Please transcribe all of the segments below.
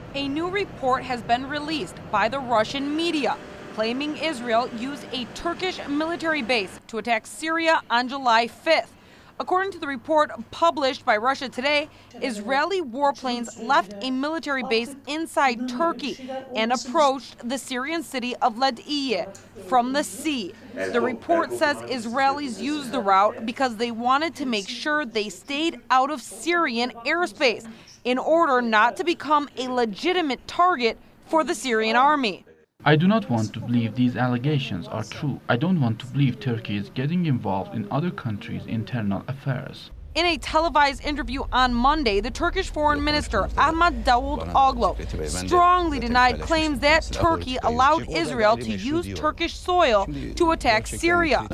A new report has been released by the Russian media, claiming Israel used a Turkish military base to attack Syria on July 5th. According to the report published by Russia Today, Israeli warplanes left a military base inside Turkey and approached the Syrian city of Ladiye from the sea. The report says Israelis used the route because they wanted to make sure they stayed out of Syrian airspace in order not to become a legitimate target for the Syrian army. I do not want to believe these allegations are true. I don't want to believe Turkey is getting involved in other countries' internal affairs. In a televised interview on Monday, the Turkish Foreign Minister Ahmet Davutoglu strongly denied claims that Turkey allowed Israel to use Turkish soil to attack Syria.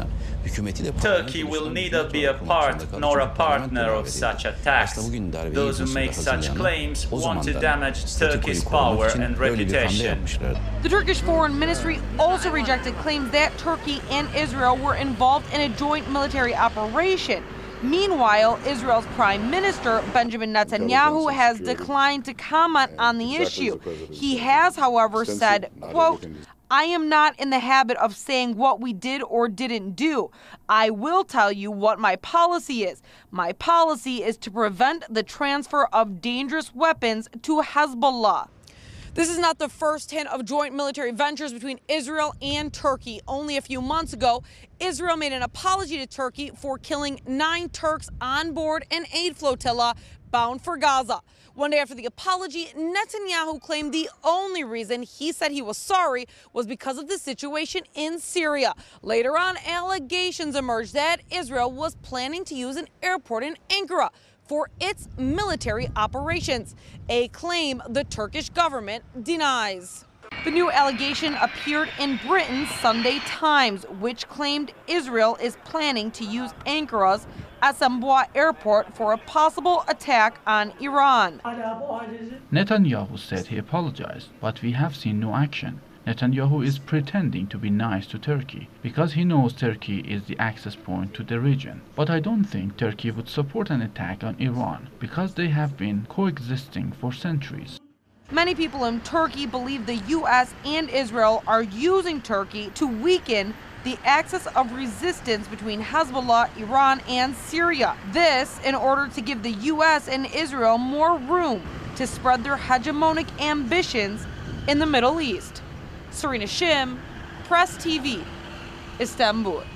Turkey will neither be a part nor a partner of such attacks. Those who make such claims want to damage Turkey's power and reputation. The Turkish Foreign Ministry also rejected claims that Turkey and Israel were involved in a joint military operation. Meanwhile, Israel's Prime Minister Benjamin Netanyahu has declined to comment on the issue. He has, however, said, quote, "I am not in the habit of saying what we did or didn't do. I will tell you what my policy is. My policy is to prevent the transfer of dangerous weapons to Hezbollah." This is not the first hint of joint military ventures between Israel and Turkey. Only a few months ago, Israel made an apology to Turkey for killing 9 Turks on board an aid flotilla bound for Gaza. One day after the apology, Netanyahu claimed the only reason he said he was sorry was because of the situation in Syria. Later on, allegations emerged that Israel was planning to use an airport in Ankara for its military operations, a claim the Turkish government denies. The new allegation appeared in Britain's Sunday Times, which claimed Israel is planning to use Ankara's Esenboğa airport for a possible attack on Iran. Netanyahu said he apologized, but we have seen no action. Netanyahu is pretending to be nice to Turkey because he knows Turkey is the access point to the region. But I don't think Turkey would support an attack on Iran because they have been coexisting for centuries. Many people in Turkey believe the U.S. and Israel are using Turkey to weaken the axis of resistance between Hezbollah, Iran, and Syria. This in order to give the U.S. and Israel more room to spread their hegemonic ambitions in the Middle East. Serena Shim, Press TV, Istanbul.